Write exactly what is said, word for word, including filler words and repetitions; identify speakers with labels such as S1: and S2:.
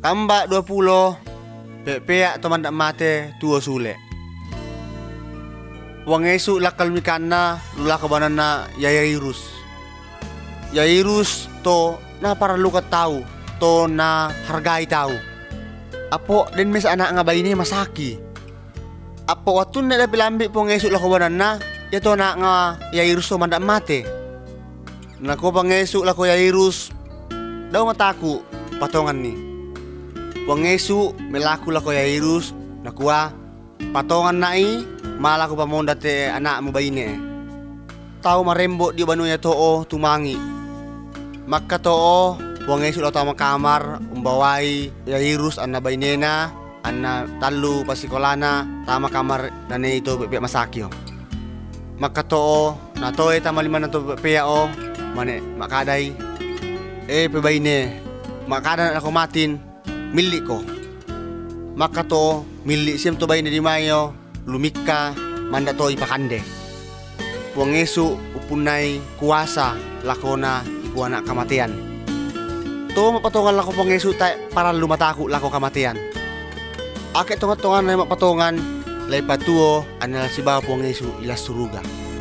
S1: Kamba dua puluh Pepea to mandak mate tuo sule. Wang Yesu lakal mikana lula kabanana Yairus. Yairus to na para luka tahu to na hargai tahu. Apo den mes anak nga bayini masaki. Apo watun na pilambi po Yesu lakabanana ya to na nga Yairus to mandak mate. Nako bang Yesu lako Yairus daw mataku patongan ni. Wang Yesu melaku lako Yairus nakuha patongan nai malah ko pamonda te anak mo bayine. Tao marembo di banuya too tumangi. Makka too Wang Yesu lato kamar umbawai Yairus anna bainena anna talu pasikolana tama kamar nane ito bepe masakyo. Makka too natoy tamaliman nato bepe o mane makaday eh pebaine makada ako matin mili ko. Makka too mili siyem to bayine di mayo lumika manda to ipakande. Wang Yesu upunay kuasa lakona ikuana kamatian. To mapatongan lako Wang Yesu tay para lumataku lako kamatian. Ake tongan-tongan na mapatongan lay patuo anala si Bapa Wang Yesu ilas suruga.